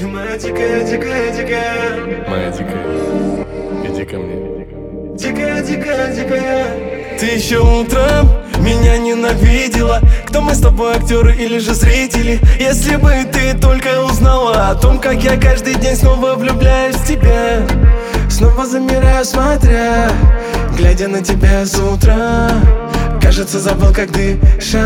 Ты моя дикая, дикая, дикая. Моя дикая, иди ко мне. Дикая, дикая, дикая. Ты еще утром меня ненавидела. Кто мы с тобой, актеры или же зрители? Если бы ты только узнала о том, как я каждый день снова влюбляюсь в тебя. Снова замираю, смотря, глядя на тебя с утра. Кажется, забыл, как дышать.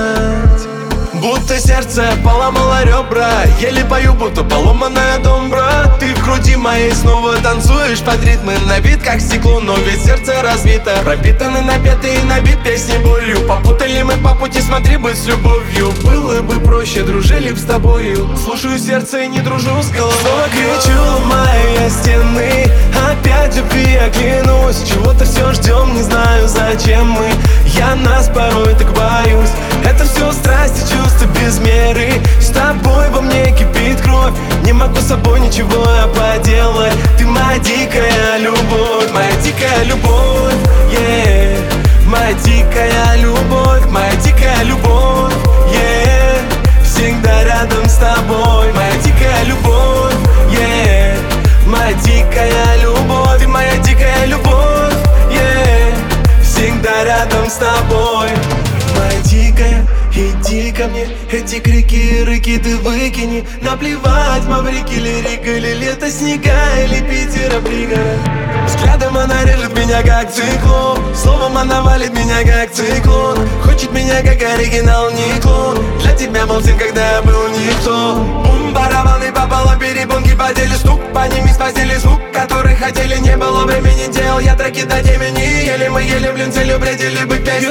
Будто сердце поломало ребра. Еле пою, будто поломанная домбра. Ты в груди моей снова танцуешь под ритмы на бит, как стекло, но ведь сердце разбито. Пропитаны, напеты и набит песни болью. Попутали мы по пути, смотри, быть с любовью. Было бы проще, дружили б с тобою. Слушаю сердце и не дружу с головой. Снова кричу, ломаю я стены. Опять любви я клянусь. Чего-то все ждем, не знаю зачем мы. Я нас порой так боюсь. Это все страсти, чувства без меры. С тобой во мне кипит кровь. Не могу с собой ничего поделать. Ты моя дикая любовь, моя дикая любовь, yeah. Моя дикая любовь, моя дикая любовь, yeah. Всегда рядом с тобой, моя дикая любовь, yeah. Моя дикая любовь, ты моя дикая любовь, yeah. Всегда рядом с тобой. Моя дикая, иди ко мне. Эти крики и рыки ты выкини. Наплевать, маврики или Рига, или лето, снега, или Питера, пригород. Взглядом она режет меня как циклон. Словом она валит меня как циклон. Хочет меня как оригинал, не клон. Для тебя был сын, когда я был никто. Бум, барабаны по полу, перепонки по теле, стук. Подними с постели звук, который хотели. Не было времени, делал я треки до темени. Еле мы ели, блин, целью предели быть песней.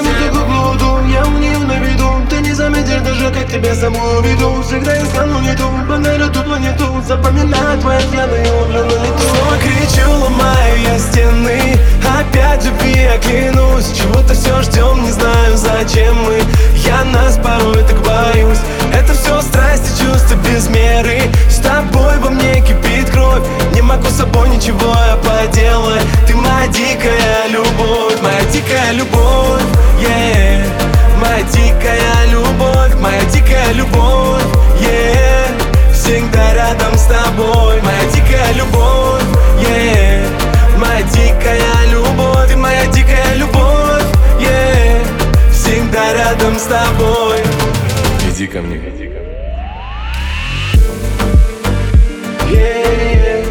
Я у нее на виду. Ты не заметишь даже, как тебя саму уведу. Всегда искал, но не ту, подарю ту планету. Запоминаю твои взгляды и ловлю на лету. Снова кричу, ломаю я стены. Опять любви я клянусь. Чего-то все ждем, не знаю зачем мы. Я нас порой так боюсь. Это все страсти, чувства без меры. С тобой во мне кипит кровь. Не могу с собой ничего поделать. Ты моя дикая любовь, моя дикая любовь, yeah. Моя дикая любовь, моя дикая любовь, yeah. Всегда рядом с тобой, моя дикая любовь, yeah. Моя дикая любовь, ты моя дикая любовь, yeah. Всегда рядом с тобой. Иди ко мне. Yeah, yeah.